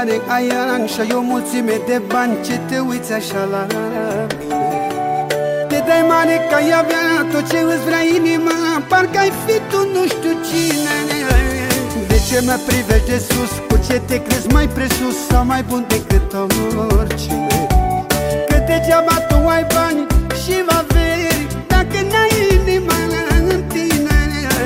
care ai ani și ai o mulțime de bani, ce te uiți așa la mine? Te dai mare că ai avea tot ce îți vrea inima, parcă ai fi tu nu știu cine. De ce mă privești de sus? Cu ce te crezi mai presus sau mai bun decât oricine? Că degeaba tu ai bani și averi dacă n-ai inima în tine.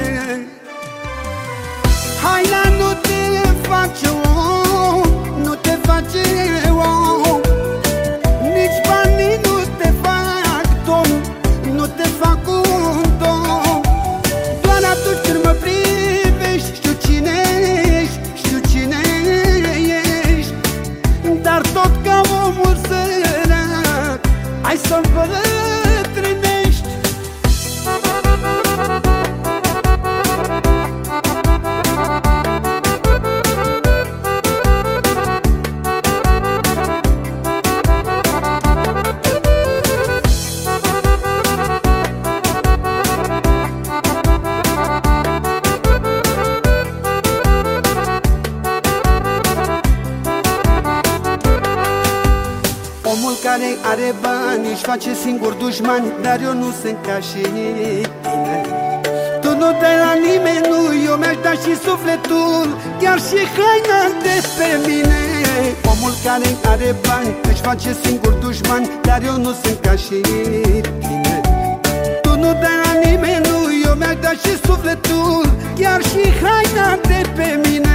Hai la nu te face om, nu te face om, nici banii nu te fac domn, nu te fac un domn. Doar atunci când mă privești știu cine ești, știu cine ești. Dar tot ca omul sărac hai să-mi bătrânești. Omul care are bani își face singur dușmani, dar eu nu sunt ca și tine. Tu nu dai la nimeni, nu, eu mi-aș da și sufletul, chiar și haina de pe mine. Omul care are bani își face singur dușmani, dar eu nu sunt ca și tine. Tu nu dai la nimeni, nu, eu mi-aș da și sufletul, chiar și haina de pe mine.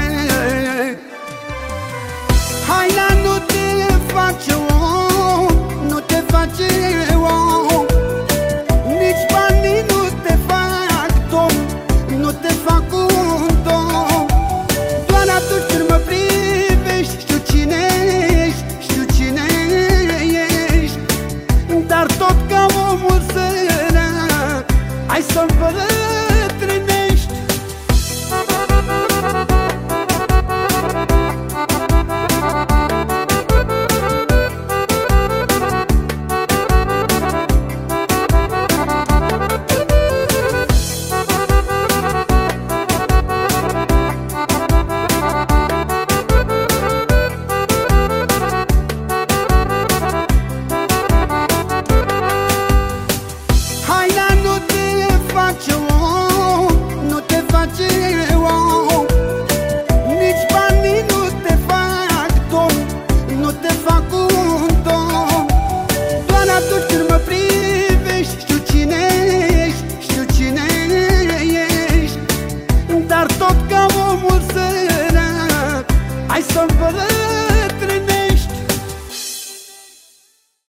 Haina nu te face om, nu te face om, nici banii nu te fac domn, nu te fac un domn. Doar atunci când mă privești știu cine ești, știu cine ești. Dar tot ca omul sărac hai să-mi bătrânești. Dar tot ca omul sărac hai să-mi